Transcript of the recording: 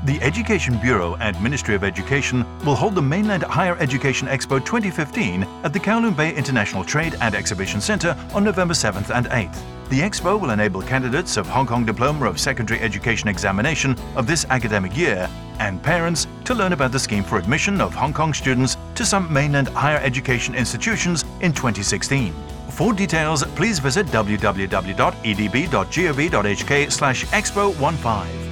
The Education Bureau and Ministry of Education will hold the Mainland Higher Education Expo 2015 at the Kowloon Bay International Trade and Exhibition Centre on November 7th and 8th. The expo will enable candidates of Hong Kong Diploma of Secondary Education examination of this academic year and parents to learn about the scheme for admission of Hong Kong students to some mainland higher education institutions in 2016. For details, please visit www.edb.gov.hk/expo15.